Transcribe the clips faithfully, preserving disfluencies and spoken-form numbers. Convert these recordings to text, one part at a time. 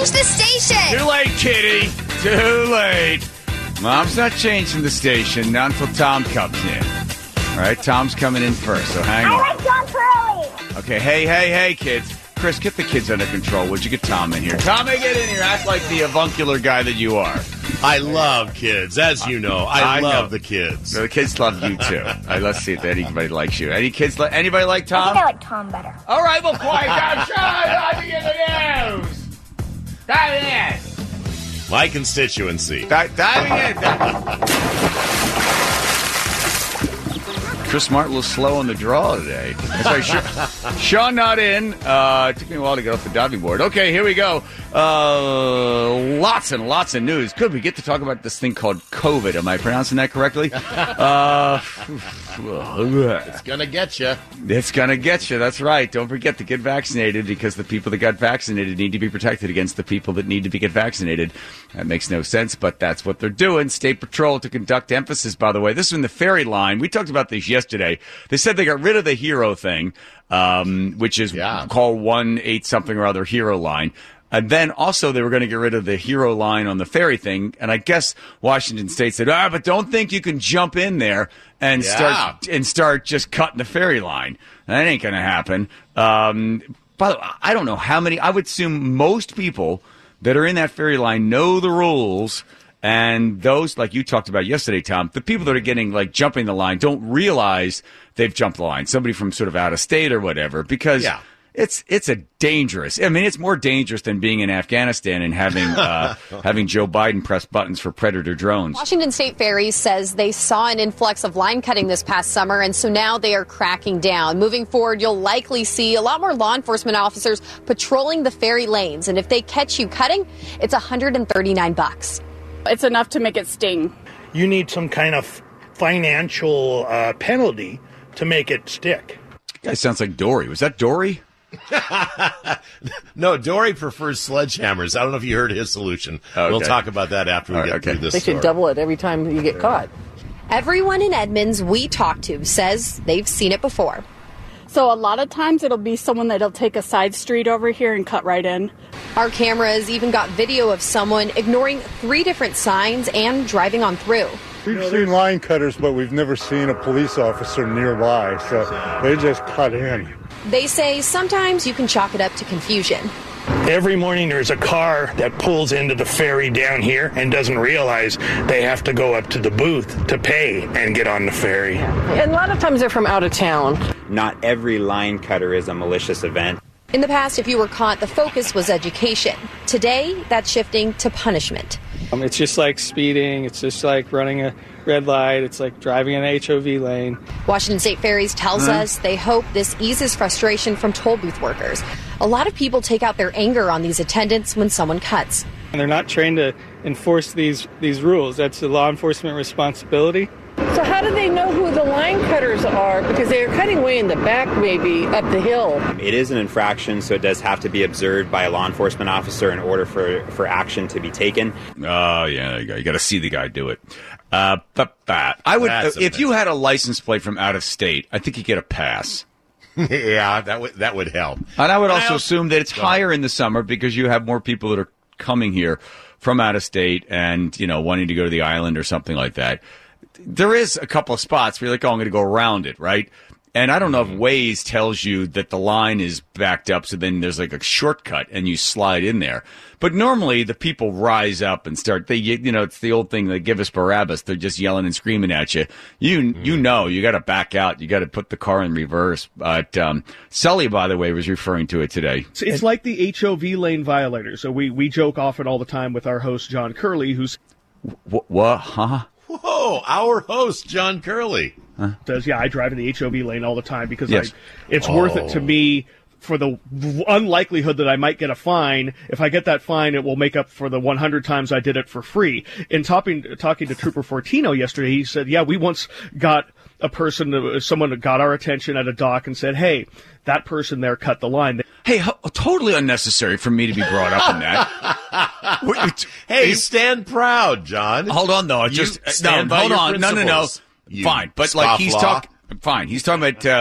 change the station. Too late, kitty. Too late. Mom's not changing the station, not until Tom comes in. All right, Tom's coming in first, so hang on. I like John Curley. Okay, hey, hey, hey, kids. Chris, get the kids under control. Would you get Tom in here? Tommy, get in here. Act like the avuncular guy that you are. I love kids, as you know. I, I love know. the kids. The kids love you, too. All right, let's see if anybody likes you. Any kids? Li- anybody like Tom? I think I like Tom better. All right, well, quiet down. Shut up. Let me get the news. Dive in. My constituency. Di- diving in. Chris Smart a little slow on the draw today. That's right. Sean, Sean not in. Uh, it took me a while to get off the diving board. Okay, here we go. Uh, lots and lots of news. Good. We get to talk about this thing called COVID. Am I pronouncing that correctly? Uh, It's going to get you. It's going to get you. That's right. Don't forget to get vaccinated because the people that got vaccinated need to be protected against the people that need to be get vaccinated. That makes no sense, but that's what they're doing. State Patrol to conduct emphasis, by the way. This is in the ferry line. We talked about this yesterday. They said they got rid of the hero thing, um, which is Yeah. called one eight something or other hero line. And then also they were going to get rid of the hero line on the ferry thing. And I guess Washington State said, ah, but don't think you can jump in there and Yeah. start and start just cutting the ferry line. That ain't going to happen. Um, by the way, I don't know how many. I would assume most people that are in that ferry line know the rules. And those, like you talked about yesterday, Tom, the people that are getting, like, jumping the line don't realize they've jumped the line. Somebody from sort of out of state or whatever, because Yeah. it's it's a dangerous. I mean, it's more dangerous than being in Afghanistan and having uh, having Joe Biden press buttons for Predator drones. Washington State Ferries says they saw an influx of line cutting this past summer, and so now they are cracking down. Moving forward, you'll likely see a lot more law enforcement officers patrolling the ferry lanes, and if they catch you cutting, it's one hundred thirty-nine bucks. It's enough to make it sting. You need some kind of financial uh, penalty to make it stick. Guy sounds like Dory. Was that Dory? No, Dory prefers sledgehammers. I don't know if you heard his solution. Okay. We'll talk about that after we All right, get okay. through this They should story. double it every time you get caught. Everyone in Edmonds we talk to says they've seen it before. So a lot of times it'll be someone that'll take a side street over here and cut right in. Our cameras even got video of someone ignoring three different signs and driving on through. We've seen line cutters, but we've never seen a police officer nearby, so they just cut in. They say sometimes you can chalk it up to confusion. Every morning there's a car that pulls into the ferry down here and doesn't realize they have to go up to the booth to pay and get on the ferry. And a lot of times they're from out of town. Not every line cutter is a malicious event. In the past, if you were caught, the focus was education. Today, that's shifting to punishment. Um, it's just like speeding. It's just like running a red light. It's like driving an H O V lane. Washington State Ferries tells Uh-huh. us they hope this eases frustration from toll booth workers. A lot of people take out their anger on these attendants when someone cuts. And they're not trained to enforce these, these rules. That's a law enforcement responsibility. So how do they know who the line cutters are? Because they're cutting way in the back, maybe, up the hill. It is an infraction, so it does have to be observed by a law enforcement officer in order for, for action to be taken. Oh, yeah, there you go. You got to see the guy do it. Uh, but, but I would, That's if you had a license plate from out of state, I think you get a pass. Yeah, that would that would help. And I would And I also also- assume that it's Go ahead. higher in the summer because you have more people that are coming here from out of state and, you know, wanting to go to the island or something like that. There is a couple of spots where you're like, oh, I'm going to go around it, right? And I don't know if Waze tells you that the line is backed up, so then there's like a shortcut and you slide in there. But normally the people rise up and start, they, you know, it's the old thing, they give us Barabbas. They're just yelling and screaming at you. You, you know, you got to back out. You got to put the car in reverse. But, um, Sully, by the way, was referring to it today. It's, it's like the H O V lane violator. So we, we joke often all the time with our host, John Curley, who's. What? What? Huh? Whoa, our host, John Curley. Huh? Says, yeah, I drive in the H O V lane all the time because Yes. I, it's Oh. worth it to me for the unlikelihood that I might get a fine. If I get that fine, it will make up for the one hundred times I did it for free. In talking, talking to Trooper Fortino yesterday, he said, yeah, we once got a person, someone that got our attention at a dock and said, hey, that person there cut the line. Hey, ho- totally unnecessary for me to be brought up in that. What- Hey, stand proud, John. Hold on, though. I You just stand no, by hold your on. No, no, no. principles, you Fine, but like he's scofflaw. talking. Fine, he's talking about uh,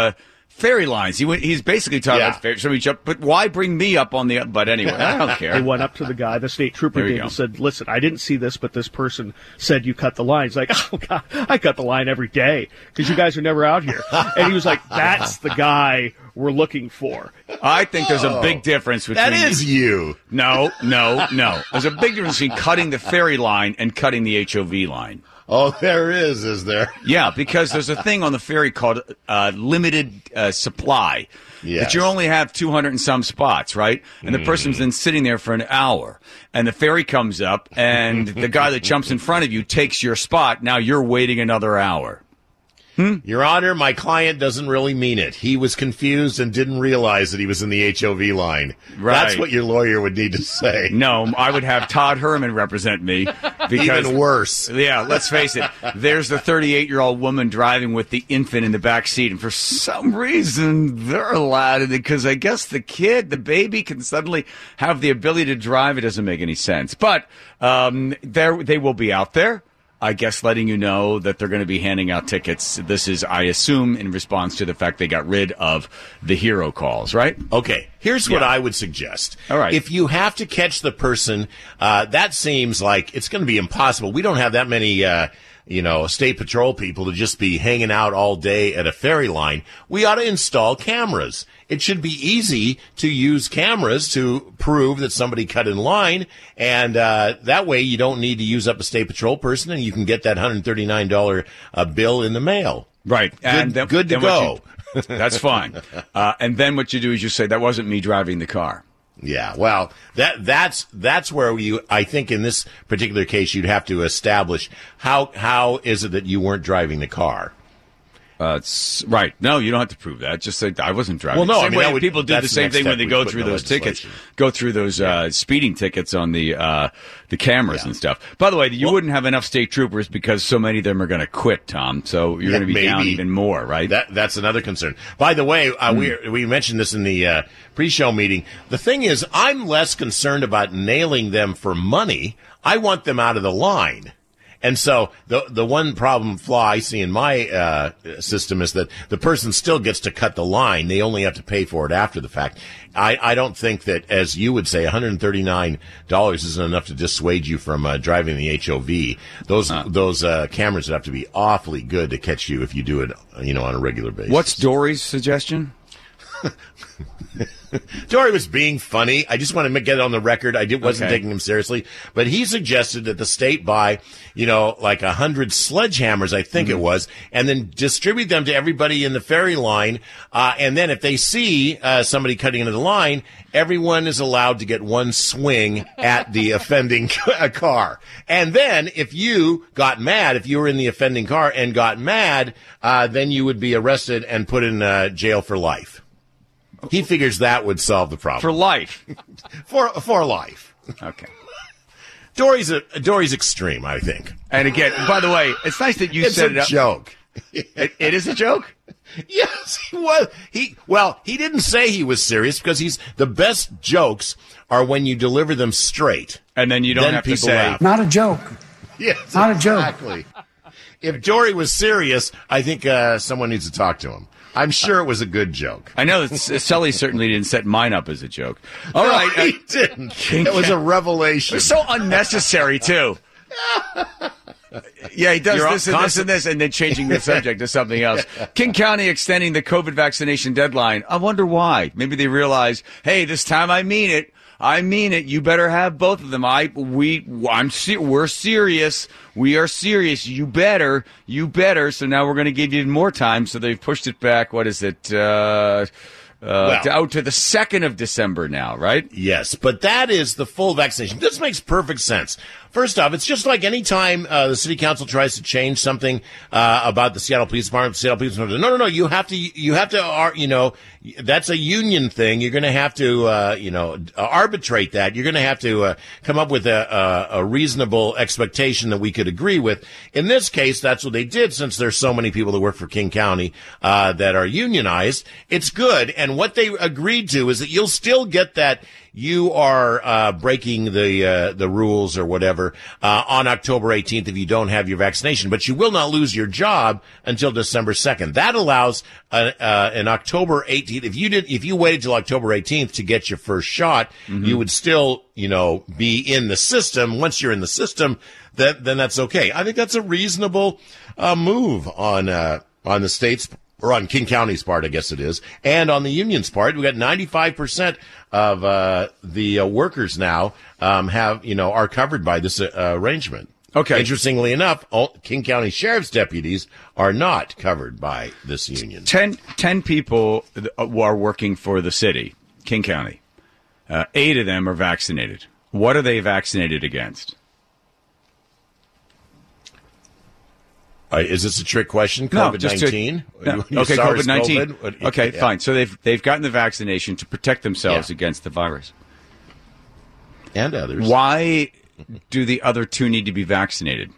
Ferry lines. He went, he's basically talking Yeah. about ferry. So he jumped, but why bring me up on the? But anyway, I don't care. They went up to the guy, the state trooper There we did, go. and said, "Listen, I didn't see this, but this person said you cut the line." He's like, "Oh God, I cut the line every day because you guys are never out here." And he was like, "That's the guy we're looking for." I think there's a big difference between That is you. No, no, no. There's a big difference between cutting the ferry line and cutting the H O V line. Oh, there is, is there? Yeah, because there's a thing on the ferry called uh, limited uh, supply. Yes. That you only have two hundred and some spots, right? And the person's then sitting there for an hour. And the ferry comes up, and the guy that jumps in front of you takes your spot. Now you're waiting another hour. Hmm? Your Honor, my client doesn't really mean it. He was confused and didn't realize that he was in the H O V line. Right. That's what your lawyer would need to say. No, I would have Todd Herman represent me. Because, Even worse. Yeah, let's face it. There's the thirty-eight-year-old woman driving with the infant in the back seat, and for some reason they're allowed it because I guess the kid, the baby, can suddenly have the ability to drive. It doesn't make any sense, but um, there they will be out there. I guess letting you know that they're going to be handing out tickets. This is, I assume, in response to the fact they got rid of the hero calls, right? Okay, here's what Yeah. I would suggest. All right. If you have to catch the person, uh, that seems like it's going to be impossible. We don't have that many, uh, you know, state patrol people to just be hanging out all day at a ferry line. We ought to install cameras. It should be easy to use cameras to prove that somebody cut in line, and uh, that way you don't need to use up a state patrol person, and you can get that one hundred thirty-nine dollars uh, bill in the mail. Right. And Good, then, good to then what go. you- that's fine. Uh, and then what you do is you say, that wasn't me driving the car. Yeah, well, that that's that's where you. I think in this particular case, you'd have to establish how how is it that you weren't driving the car. Uh, it's, right. No, you don't have to prove that. Just say, I wasn't driving. Well, no, same I mean, way that would- people do the that's the same next thing when step they we go put through in the those tickets, legislation. go through those uh, speeding tickets on the uh, the cameras Yeah. and stuff. By the way, you wouldn't have enough state troopers because so many of them are going to quit, Tom. So you're Yeah, going to be down maybe. even more, right? That that's another concern. By the way, uh, we we mentioned this in the uh, pre-show meeting. The thing is, I'm less concerned about nailing them for money. I want them out of the line. And so the the one problem flaw I see in my uh, system is that the person still gets to cut the line. They only have to pay for it after the fact. I, I don't think that, as you would say, one hundred thirty-nine dollars isn't enough to dissuade you from uh, driving the H O V. Those Huh. those uh, cameras would have to be awfully good to catch you if you do it, you know, on a regular basis. What's Dory's suggestion? Dory was being funny. I just want to get it on the record. I did, wasn't Okay. taking him seriously, but he suggested that the state buy, you know, like a hundred sledgehammers, I think Mm-hmm. it was, and then distribute them to everybody in the ferry line. Uh, and then if they see uh, somebody cutting into the line, everyone is allowed to get one swing at the offending car. And then if you got mad, if you were in the offending car and got mad, uh, then you would be arrested and put in uh, jail for life. He figures that would solve the problem. For life. For for life. Okay. Dory's a Dory's extreme, I think. And again, by the way, it's nice that you It's set a it up. joke. It, it is a joke? Yes, he was. He well, he didn't say he was serious because he's the best jokes are when you deliver them straight. And then you don't Then have to people say, laugh. Not a joke. Yes, Not a joke. exactly. If Dory was serious, I think uh, someone needs to talk to him. I'm sure it was a good joke. I know that S- Sully certainly didn't set mine up as a joke. All No, right. he uh, didn't. It was a revelation. It's so unnecessary, too. Yeah, he does You're this and this and this, and then changing the subject to something else. King County extending the COVID vaccination deadline. I wonder why. Maybe they realize, hey, this time I mean it. I mean it. You better have both of them. I, we, I'm, se- we're serious. We are serious. You better, you better. So now we're going to give you more time. So they've pushed it back. What is it? Uh, uh, Well- out to the second of December now, right? Yes, but that is the full vaccination. This makes perfect sense. First off, it's just like any time uh, the city council tries to change something uh, about the Seattle Police Department. The Seattle Police Department, no, no, no. You have to, you have to, uh, you know, that's a union thing. You're going to have to, uh, you know, arbitrate that. You're going to have to uh, come up with a, a, a reasonable expectation that we could agree with. In this case, that's what they did. Since there's so many people that work for King County uh, that are unionized, it's good. And what they agreed to is that you'll still get that. you are uh, breaking the uh, the rules or whatever uh, on October eighteenth if you don't have your vaccination. But you will not lose your job until December second. That allows uh, uh, an October eighteenth. If you did, if you waited till October eighteenth to get your first shot, mm-hmm. you would still, you know, be in the system. Once you're in the system, then then that's okay. I think that's a reasonable uh, move on uh, on the state's. Or on King County's part, I guess it is. And on the union's part, we got ninety-five percent of uh, the uh, workers now um, have, you know, are covered by this uh, arrangement. Okay. Interestingly enough, all King County Sheriff's deputies are not covered by this union. Ten, ten people are working for the city, King County. Uh, eight of them are vaccinated. What are they vaccinated against? Uh, is this a trick question? COVID nineteen? No, no. Okay, COVID nineteen. Okay, yeah. Fine. So they've they've gotten the vaccination to protect themselves yeah. against the virus. And others. Why do the other two need to be vaccinated?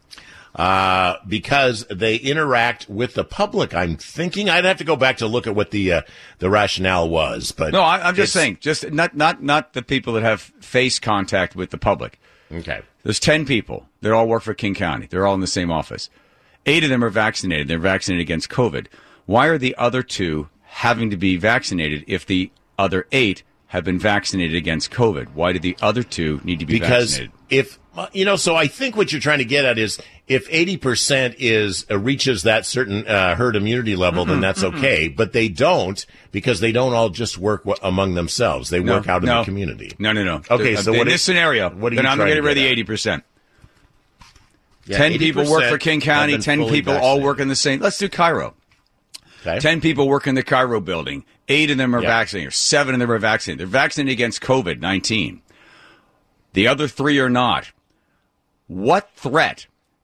Uh, because they interact with the public. I'm thinking I'd have to go back to look at what the uh, the rationale was. But no, I, I'm just saying, just not not not the people that have face contact with the public. Okay. There's ten people. They all work for King County. They're all in the same office. Eight of them are vaccinated. They're vaccinated against COVID. Why are the other two having to be vaccinated if the other eight have been vaccinated against COVID? Why do the other two need to be because vaccinated? Because if, you know, so I think what you're trying to get at is if eighty percent is uh, reaches that certain uh, herd immunity level, mm-hmm, then that's mm-hmm. okay. But they don't because they don't all just work w- among themselves. They no, work out in no. the community. No, no, no. Okay, the, so in what this is, scenario, what are then you I'm going to get rid of the at? eighty percent. Yeah, ten people work for King County. Ten people vaccinated. all work in the same. Let's do Cairo. Okay. Ten people work in the Cairo building. Eight of them are yeah. vaccinated. Or seven of them are vaccinated. They're vaccinated against COVID nineteen. The other three are not. What threat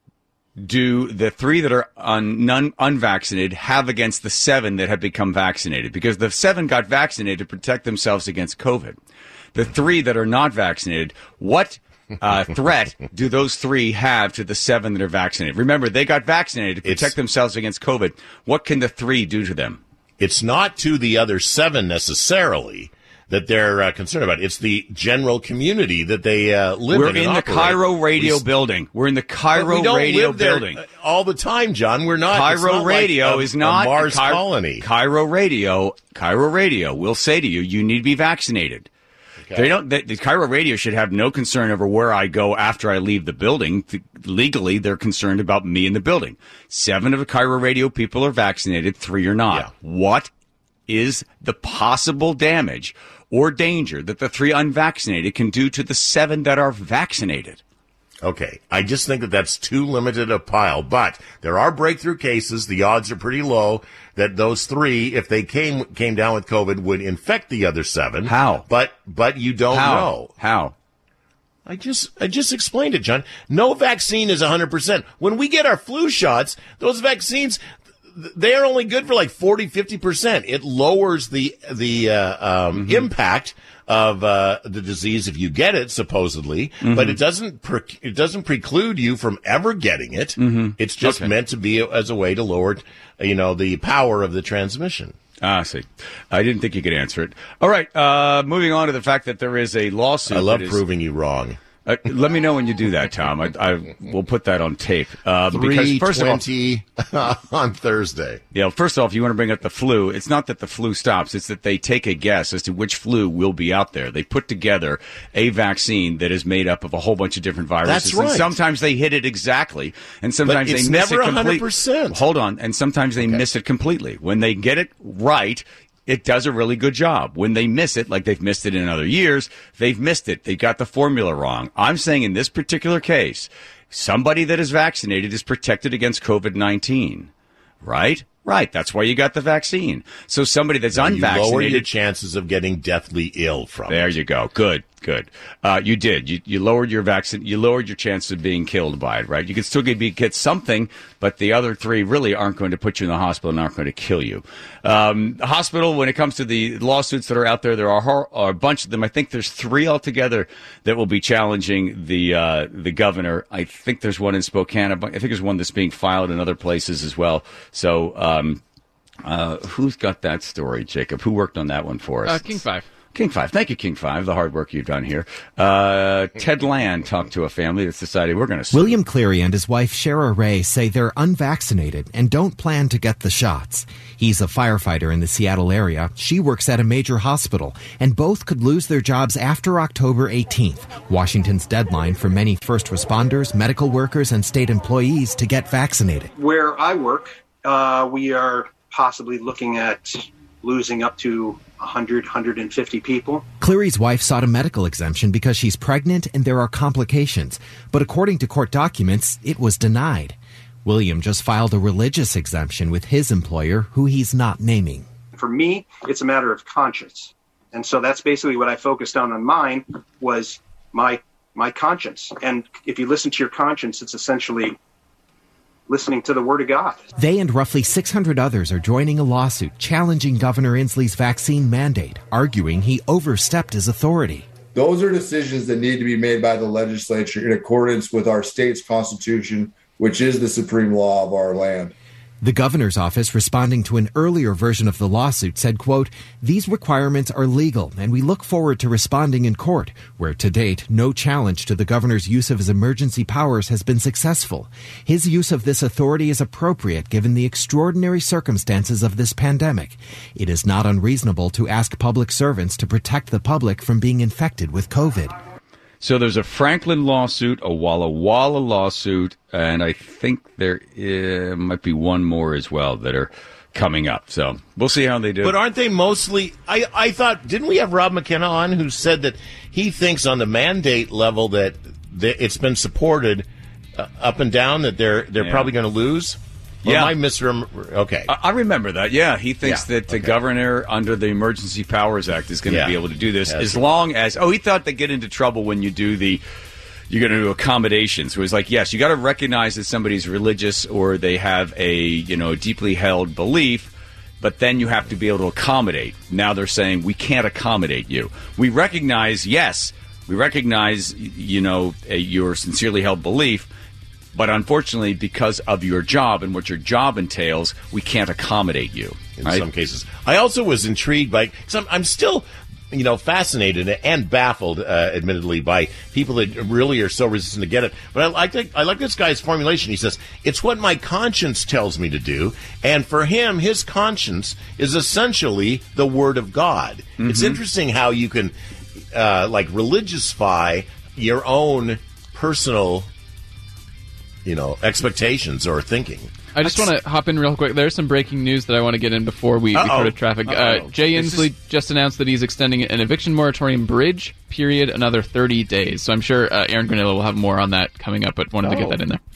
do the three that are un, non, unvaccinated have against the seven that have become vaccinated? Because the seven got vaccinated to protect themselves against COVID. The three that are not vaccinated, what uh, threat do those three have to the seven that are vaccinated? Remember, they got vaccinated to protect it's, themselves against COVID. What can the three do to them? It's not to the other seven necessarily that they're uh, concerned about. It's the general community that they uh, live We're in. We're in the operate. Cairo Radio we, building. We're in the Cairo we don't Radio live there building all the time, John. We're not. Cairo not Radio like a, is not a Mars Cairo, colony. Cairo Radio. Cairo Radio will say to you, you need to be vaccinated. Okay. They don't. They, the Cairo Radio should have no concern over where I go after I leave the building. Legally, they're concerned about me in the building. Seven of the Cairo Radio people are vaccinated. Three are not. Yeah. What is the possible damage or danger that the three unvaccinated can do to the seven that are vaccinated? Okay, I just think that that's too limited a pile, but there are breakthrough cases. The odds are pretty low that those three, if they came came down with COVID, would infect the other seven. How? But but you don't How? know. How? I just I just explained it, John. No vaccine is one hundred percent. When we get our flu shots, those vaccines, they're only good for like forty, fifty percent. It lowers the the uh, um, mm-hmm. impact of uh, the disease if you get it, supposedly, mm-hmm. but it doesn't pre- it doesn't preclude you from ever getting it. Mm-hmm. It's just okay. meant to be as a way to lower, you know, the power of the transmission. Ah, I see. I didn't think you could answer it. All right, uh, moving on to the fact that there is a lawsuit. I love that is, proving you wrong. Uh, let me know when you do that, Tom. I, I will put that on tape. Uh, three twenty on Thursday. Yeah, first off, you want to bring up the flu. It's not that the flu stops. It's that they take a guess as to which flu will be out there. They put together a vaccine that is made up of a whole bunch of different viruses. That's right. And sometimes they hit it exactly, and sometimes but it's they miss never it completely. one hundred percent. Hold on. And sometimes they okay. miss it completely. When they get it right, it does a really good job. When they miss it, like they've missed it in other years, they've missed it. They got the formula wrong. I'm saying in this particular case, somebody that is vaccinated is protected against COVID nineteen. Right? Right. That's why you got the vaccine. So somebody that's now unvaccinated. You lower your chances of getting deathly ill from there it. There you go. Good. Good. Uh, you did. You, you lowered your vaccine. You lowered your chance of being killed by it, right? You could still get, get something, but the other three really aren't going to put you in the hospital and aren't going to kill you. Um, the hospital, when it comes to the lawsuits that are out there, there are, are a bunch of them. I think there's three altogether that will be challenging the uh, the governor. I think there's one in Spokane. I think there's one that's being filed in other places as well. So um, uh, who's got that story, Jacob? Who worked on that one for us? Uh, King five. King Five. Thank you, King Five, the hard work you've done here. Uh, Ted Land talked to a family that's decided we're going to sue. William Cleary and his wife, Shara Ray, say they're unvaccinated and don't plan to get the shots. He's a firefighter in the Seattle area. She works at a major hospital, and both could lose their jobs after October eighteenth, Washington's deadline for many first responders, medical workers, and state employees to get vaccinated. Where I work, uh, we are possibly looking at losing up to one hundred, one hundred fifty people. Cleary's wife sought a medical exemption because she's pregnant and there are complications. But according to court documents, it was denied. William just filed a religious exemption with his employer, who he's not naming. For me, it's a matter of conscience. And so that's basically what I focused on on mine was my my conscience. And if you listen to your conscience, it's essentially listening to the Word of God. They and roughly six hundred others are joining a lawsuit challenging Governor Inslee's vaccine mandate, arguing he overstepped his authority. Those are decisions that need to be made by the legislature in accordance with our state's constitution, which is the supreme law of our land. The governor's office, responding to an earlier version of the lawsuit, said, quote, "These requirements are legal, and we look forward to responding in court, where to date, no challenge to the governor's use of his emergency powers has been successful. His use of this authority is appropriate given the extraordinary circumstances of this pandemic. It is not unreasonable to ask public servants to protect the public from being infected with COVID." So there's a Franklin lawsuit, a Walla Walla lawsuit, and I think there uh, might be one more as well that are coming up. So we'll see how they do. But aren't they mostly, I, I thought, didn't we have Rob McKenna on who said that he thinks on the mandate level that they, it's been supported uh, up and down, that they're they're Yeah. probably going to lose? Or Yeah. am I misrem- Okay. I I remember that. Yeah, he thinks Yeah, that the okay. governor under the Emergency Powers Act is going to Yeah. be able to do this Yeah, as sure. long as. Oh, he thought they get into trouble when you do the. You're going to do accommodations. So it was like, yes, you got to recognize that somebody's religious or they have a you know deeply held belief, but then you have to be able to accommodate. Now they're saying we can't accommodate you. We recognize, yes, we recognize you know a, your sincerely held belief. But unfortunately, because of your job and what your job entails, we can't accommodate you. In right? some cases. I also was intrigued by, cause I'm, I'm still, you know, fascinated and baffled, uh, admittedly, by people that really are so resistant to get it. But I like, I like this guy's formulation. He says, it's what my conscience tells me to do. And for him, his conscience is essentially the Word of God. Mm-hmm. It's interesting how you can, uh, like, religiousify your own personal, you know, expectations or thinking. I just want to hop in real quick. There's some breaking news that I want to get in before we, we Uh-oh. go to traffic. Uh, Uh-oh. Jay This Inslee is- just announced that he's extending an eviction moratorium bridge period another thirty days. So I'm sure uh, Aaron Granillo will have more on that coming up, but wanted to Oh. get that in there.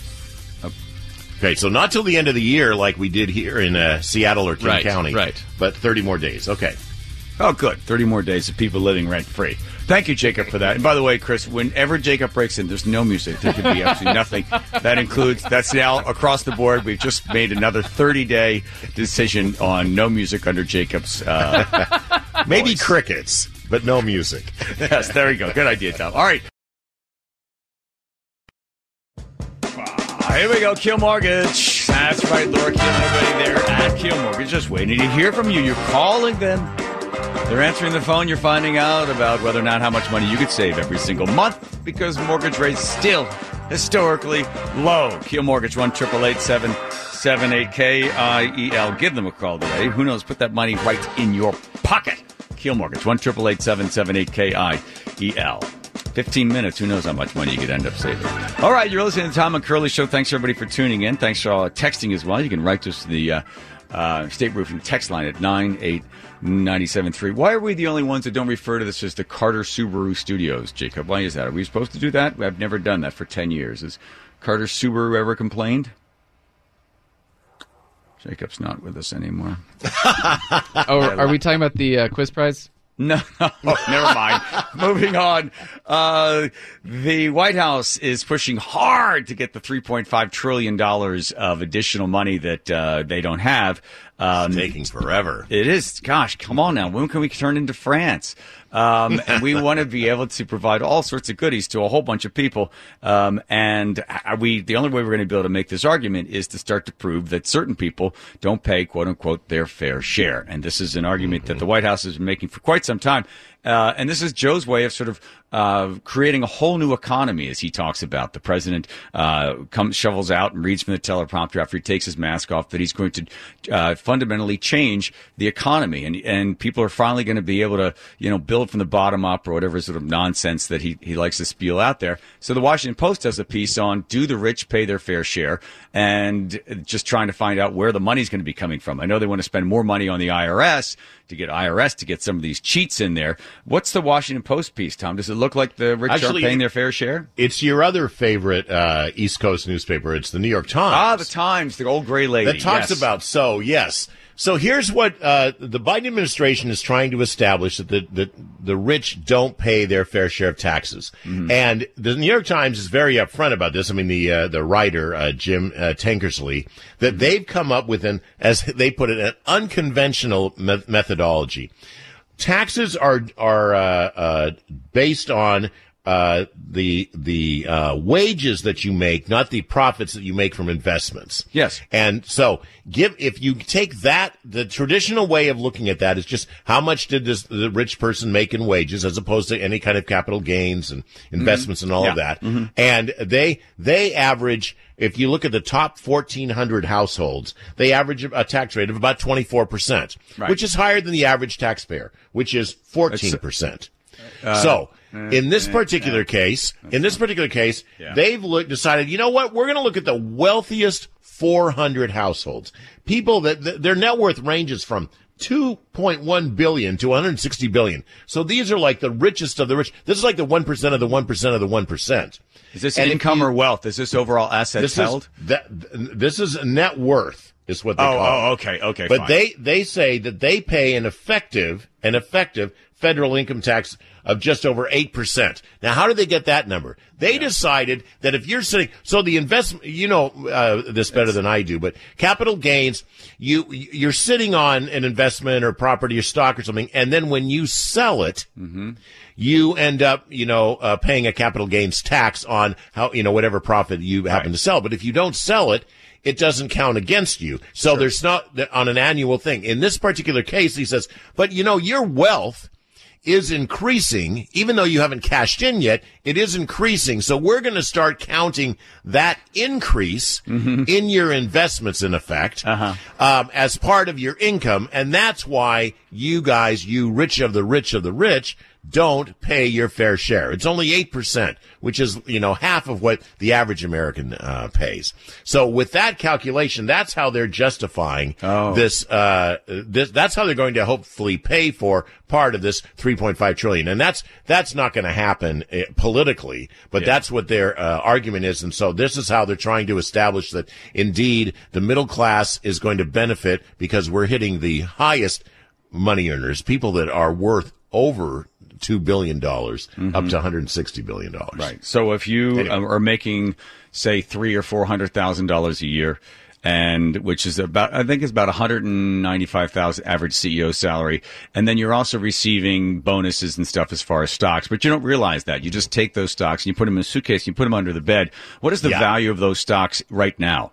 Okay, so not till the end of the year like we did here in uh, Seattle or King Right, County. right. But thirty more days. Okay. Oh, good. thirty more days of people living rent-free. Thank you, Jacob, for that. And by the way, Chris, whenever Jacob breaks in, there's no music. There could be absolutely nothing. That includes, that's now across the board. We've just made another thirty-day decision on no music under Jacob's uh, Maybe voice. crickets, but no music. Yes, there we go. Good idea, Tom. All right. Here we go, Kill Mortgage. That's right, Laura Kill, everybody there at Kill Mortgage. Just waiting to hear from you. You're calling them. They're answering the phone. You're finding out about whether or not how much money you could save every single month because mortgage rates still historically low. Kiel Mortgage, one eight eight eight, seven seven eight, K I E L. Give them a call today. Who knows? Put that money right in your pocket. Kiel Mortgage, one eight eight eight, seven seven eight, K I E L. fifteen minutes. Who knows how much money you could end up saving. All right, you're listening to the Tom and Curly Show. Thanks, everybody, for tuning in. Thanks for all texting as well. You can write to us to the uh, uh, State Roofing text line at nine eight nine seven three. Why are we the only ones that don't refer to this as the Carter Subaru Studios, Jacob? Why is that? Are we supposed to do that? I've never done that for ten years. Has Carter Subaru ever complained? Jacob's not with us anymore. Oh, are we talking about the uh, quiz prize? No, no, never mind. Moving on. Uh, the White House is pushing hard to get the three point five trillion dollars of additional money that uh, they don't have. Um, It's taking forever. It is. Gosh, come on now. When can we turn into France? Um, and we want to be able to provide all sorts of goodies to a whole bunch of people. Um, and are we, the only way we're going to be able to make this argument is to start to prove that certain people don't pay, quote unquote, their fair share. And this is an argument that the White House has been making for quite some time. Uh, and this is Joe's way of sort of uh, creating a whole new economy, as he talks about. The president uh, comes, shovels out and reads from the teleprompter after he takes his mask off that he's going to uh, fundamentally change the economy, and and people are finally going to be able to, you know, build from the bottom up or whatever sort of nonsense that he he likes to spiel out there. So the Washington Post does a piece on do the rich pay their fair share, and just trying to find out where the money's going to be coming from. I know they want to spend more money on the I R S to get I R S to get some of these cheats in there. What's the Washington Post piece, Tom? Does it look like the rich Actually, are paying their fair share? It's your other favorite uh, East Coast newspaper. It's the New York Times. Ah, the Times, the old gray lady. That talks yes. about, so, yes. So here's what uh, the Biden administration is trying to establish, that the, the, the rich don't pay their fair share of taxes. Mm-hmm. And the New York Times is very upfront about this. I mean, the uh, the writer, uh, Jim uh, Tankersley, that mm-hmm. they've come up with, an, as they put it, an unconventional me- methodology. Taxes are are uh, uh, based on uh, the the uh, wages that you make, not the profits that you make from investments. Yes. And so, give if you take that, the traditional way of looking at that is just how much did this the rich person make in wages, as opposed to any kind of capital gains and investments mm-hmm. and all yeah. of that. Mm-hmm. And they they average. If you look at the top fourteen hundred households, they average a tax rate of about twenty-four percent, right. which is higher than the average taxpayer, which is fourteen percent. Uh, so, in this particular uh, case, in this particular case, yeah. they've looked, decided, you know what, we're going to look at the wealthiest four hundred households. People that, that their net worth ranges from two point one billion to one hundred sixty billion. So these are like the richest of the rich. This is like the one percent of the one percent of the one percent. Is this and income you, or wealth? Is this overall assets this held? Is, that, this is net worth, is what they oh, call it. Oh, okay, okay, But fine. they, they say that they pay an effective, an effective federal income tax of just over eight percent. Now, how did they get that number? They yeah. decided that if you're sitting, so the investment, you know uh, this better than I do, but capital gains, you, you're sitting on an investment or property or stock or something, and then when you sell it, mm-hmm. you end up, you know, uh, paying a capital gains tax on how, you know, whatever profit you happen right. to sell. But if you don't sell it, it doesn't count against you. So sure. there's not on an annual thing. In this particular case, he says, but you know, your wealth is increasing, even though you haven't cashed in yet, it is increasing. So we're going to start counting that increase mm-hmm. in your investments, in effect, uh-huh. um, as part of your income. And that's why you guys, you rich of the rich of the rich, don't pay your fair share. It's only eight percent, which is, you know, half of what the average American uh, pays. So with that calculation, that's how they're justifying oh. this, uh, this, that's how they're going to hopefully pay for part of this three point five trillion dollars. And that's, that's not going to happen uh, politically, but yeah. that's what their uh, argument is. And so this is how they're trying to establish that indeed the middle class is going to benefit, because we're hitting the highest money earners, people that are worth over two billion dollars mm-hmm. up to one hundred sixty billion dollars. Right. So if you anyway. are making, say, three or four hundred thousand dollars a year, and which is about, I think it's about one hundred ninety-five thousand average C E O salary, and then you're also receiving bonuses and stuff as far as stocks, but you don't realize that. You just take those stocks and you put them in a suitcase, and you put them under the bed. What is the yeah. value of those stocks right now?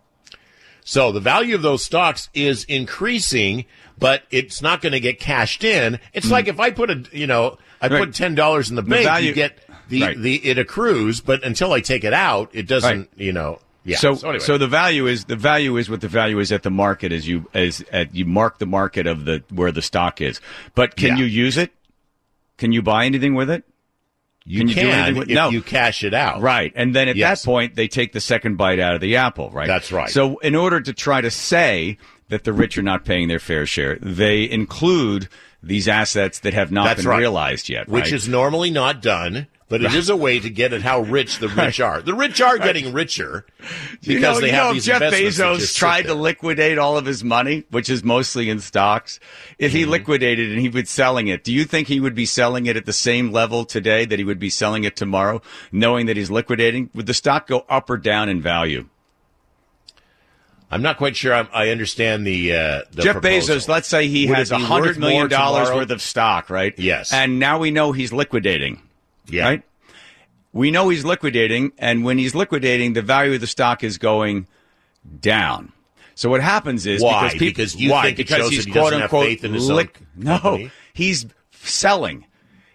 So the value of those stocks is increasing, but it's not going to get cashed in. It's mm. like if I put a, you know, I right. put ten dollars in the bank, the value, you get the, right. the, it accrues, but until I take it out, it doesn't, right. you know, yeah. So, so, anyway. so the value is, the value is what the value is at the market as you, as, at, you mark the market of the, where the stock is. But can yeah. you use it? Can you buy anything with it? You can, can you do anything with if no. you cash it out. Right. And then at yes. that point, they take the second bite out of the apple, right? That's right. So in order to try to say that the rich are not paying their fair share, they include these assets that have not That's been right. realized yet, Which right? is normally not done, but it is a way to get at how rich the rich are. The rich are getting richer because you know, they you have know, these Jeff investments that Bezos just tried sit to there. liquidate all of his money, which is mostly in stocks. If he Mm-hmm. liquidated and he was selling it, do you think he would be selling it at the same level today that he would be selling it tomorrow, knowing that he's liquidating? Would the stock go up or down in value? I'm not quite sure I'm, I understand the, uh, the Jeff proposal. Bezos, let's say he Would has it be one hundred million worth dollars more worth of stock, right? Yes. And now we know he's liquidating, Yeah. right? We know he's liquidating, and when he's liquidating, the value of the stock is going down. So what happens is Why? because people, Because you why? think it because shows he's that he quote doesn't have unquote faith in his liq- own no, company? he's selling.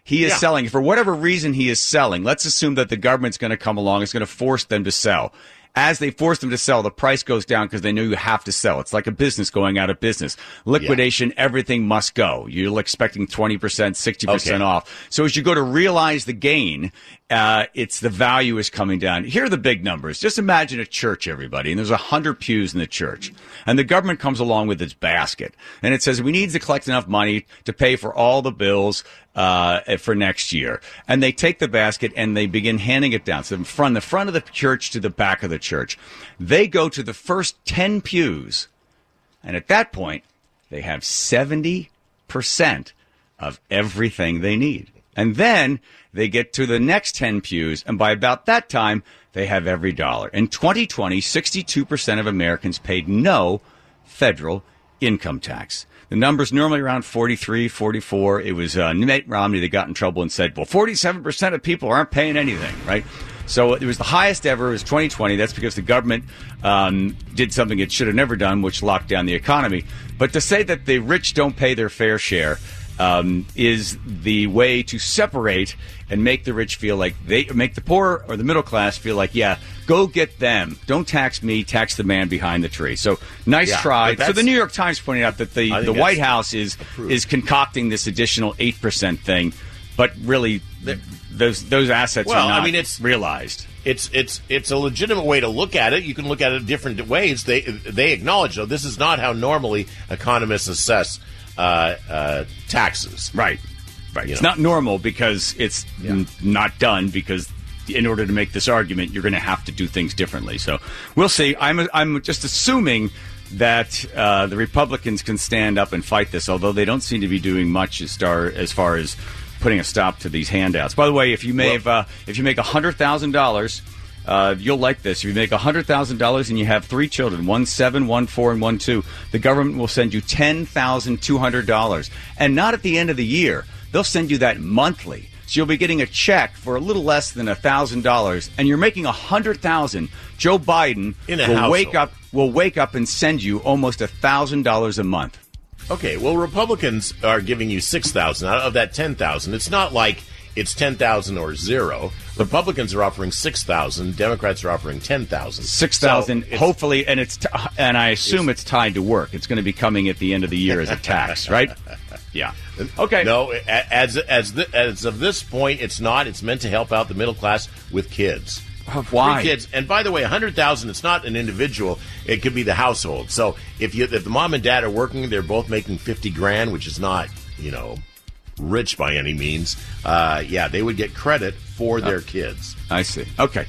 He is Yeah. selling. For whatever reason he is selling, let's assume that the government's going to come along. It's going to force them to sell. As they force them to sell, the price goes down because they know you have to sell. It's like a business going out of business. Liquidation, everything must go. You're expecting twenty percent, sixty percent Okay. off. So as you go to realize the gain, uh, it's the value is coming down. Here are the big numbers. Just imagine a church, everybody, and there's a hundred pews in the church. And the government comes along with its basket. And it says, we need to collect enough money to pay for all the bills uh, for next year. And they take the basket and they begin handing it down. So from the front of the church to the back of the church. They go to the first ten pews. And at that point, they have seventy percent of everything they need. And then they get to the next ten pews, and by about that time, they have every dollar. In twenty twenty, sixty-two percent of Americans paid no federal income tax. The number's normally around forty-three, forty-four. It was uh, Mitt Romney that got in trouble and said, well, forty-seven percent of people aren't paying anything, right? So it was the highest ever. It was twenty twenty. That's because the government um, did something it should have never done, which locked down the economy. But to say that the rich don't pay their fair share um, is the way to separate and make the rich feel like they make the poor or the middle class feel like, yeah, go get them. Don't tax me. Tax the man behind the tree. So nice Yeah, try. but that's- So the New York Times pointed out that the, I think the that's White House is approved. is concocting this additional eight percent thing, but really th- those those assets Well, are not I mean, it's realized. It's it's it's a legitimate way to look at it. You can look at it different ways. They they acknowledge though this is not how normally economists assess uh, uh, taxes. Right, right. You It's know. not normal because it's n- not done because in order to make this argument, you're going to have to do things differently. So we'll see. I'm I'm just assuming that uh, the Republicans can stand up and fight this, although they don't seem to be doing much as far as far as putting a stop to these handouts. By the way, if you may have, uh, if you make a hundred thousand dollars, uh, you'll like this. If you make a hundred thousand dollars and you have three children, one seven, one four, and one two, the government will send you ten thousand two hundred dollars, and not at the end of the year. They'll send you that monthly. So you'll be getting a check for a little less than a thousand dollars, and you're making a hundred thousand. Joe Biden In a will household. wake up will wake up and send you almost a thousand dollars a month. Okay, well, Republicans are giving you six thousand out of that ten thousand. It's not like it's ten thousand or zero. Republicans are offering six thousand. Democrats are offering ten thousand. Six thousand, so hopefully, and it's t- and I assume it's, it's tied to work. It's going to be coming at the end of the year as a tax, right? Yeah. Okay. No, as as the, as of this point, it's not. It's meant to help out the middle class with kids. Why? Three kids, and by the way, a hundred thousand. It's not an individual. It could be the household. So if you if the mom and dad are working, they're both making fifty grand, which is not you know rich by any means. Uh, yeah, they would get credit for their Oh. kids. I see. Okay.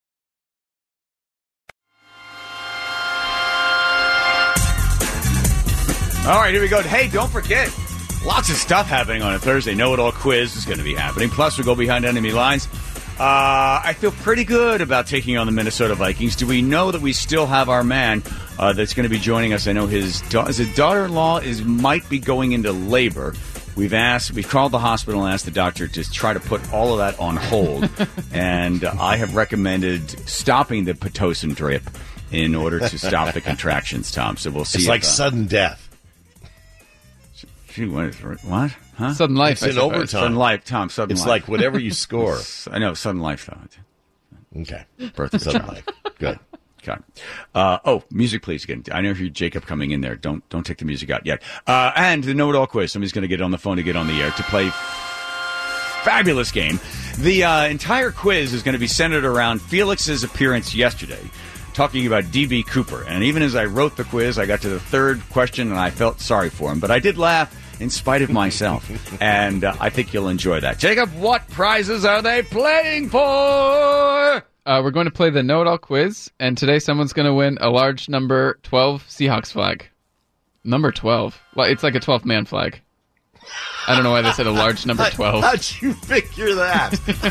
All right, here we go. Hey, don't forget, lots of stuff happening on a Thursday. Know-It-All quiz is going to be happening. Plus, we go behind enemy lines. Uh, I feel pretty good about taking on the Minnesota Vikings. Do we know that we still have our man uh, that's going to be joining us? I know his, da- his daughter-in-law is might be going into labor. We've asked, we've called the hospital and asked the doctor to try to put all of that on hold. And uh, I have recommended stopping the Pitocin drip in order to stop the contractions, Tom. So we'll see. It's if, like uh, sudden death. Gee, what? Is, what? Huh? Sudden life. It's I in suppose. overtime. Sudden life, Tom. Sudden It's life. like whatever you score. I know, sudden life, though. Okay. Birth of a Sudden child. life. Good. Okay. Uh, oh, music, please. Again, I know you, Jacob, coming in there. Don't don't take the music out yet. Uh, and the Know-It-All quiz. Somebody's going to get on the phone to get on the air to play fabulous game. The uh, entire quiz is going to be centered around Felix's appearance yesterday, talking about D B. Cooper. And even as I wrote the quiz, I got to the third question and I felt sorry for him. But I did laugh in spite of myself. and uh, I think you'll enjoy that. Jacob, what prizes are they playing for? Uh, we're going to play the Know-It-All quiz, and today someone's going to win a large number twelve Seahawks flag. Number twelve. Well, it's like a twelve-man flag. I don't know why they said a large number twelve. How'd you figure that?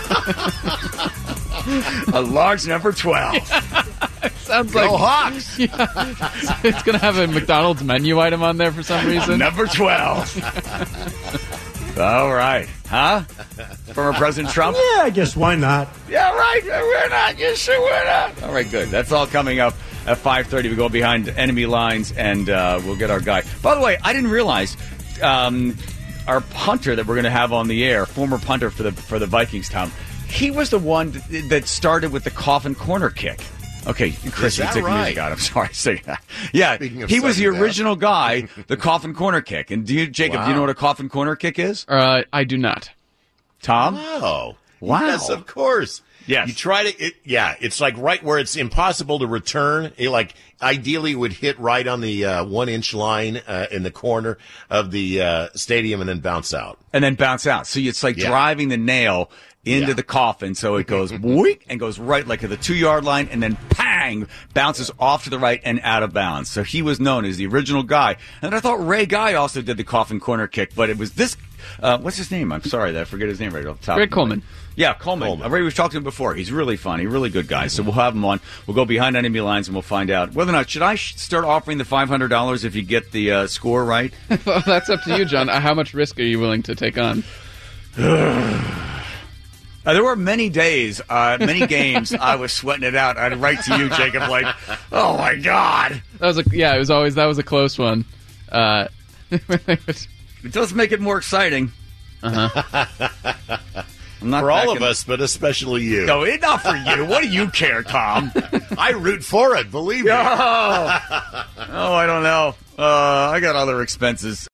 A large number twelve. It sounds Go like Hawks! Yeah. It's going to have a McDonald's menu item on there for some reason. Number twelve. All right. Huh? Former President Trump? Yeah, I guess why not? Yeah, right. We're not. Yes, sure, we're not. All right, good. That's all coming up at five thirty. We go behind enemy lines, and uh, we'll get our guy. By the way, I didn't realize um, our punter that we're going to have on the air, former punter for the for the Vikings, Tom, he was the one that, that started with the coffin corner kick. Okay, Chris, you took right? music out. I'm sorry. Say that. Yeah, he was the original that. guy, the coffin corner kick. And do you, Jacob, wow. do you know what a coffin corner kick is? Uh, I do not. Tom? Oh, wow. Yes, of course. Yes. You try to, it, yeah, it's like right where it's impossible to return. It like ideally would hit right on the uh, one inch line uh, in the corner of the uh, stadium and then bounce out. And then bounce out. So it's like yeah. driving the nail into yeah. the coffin, so it goes whoop and goes right like to the two-yard line, and then pang, bounces off to the right and out of bounds. So he was known as the original guy. And I thought Ray Guy also did the coffin corner kick, but it was this, uh, what's his name? I'm sorry, I forget his name right off the top. Greg Coleman. Yeah, Coleman. Coleman. Ray, we've talked to him before. He's really funny, really good guy. So we'll have him on. We'll go behind enemy lines and we'll find out whether or not, should I start offering the five hundred dollars if you get the uh, score right? Well, that's up to you, John. How much risk are you willing to take on? Uh, there were many days, uh, many games, I was sweating it out. I'd write to you, Jacob, like, oh, my God. That was a, yeah, it was always, that was a close one. Uh, it does make it more exciting. Uh-huh. I'm not for all in... of us, but especially you. No, it, not for you. What do you care, Tom? I root for it, believe me. Oh, oh I don't know. Uh, I got other expenses.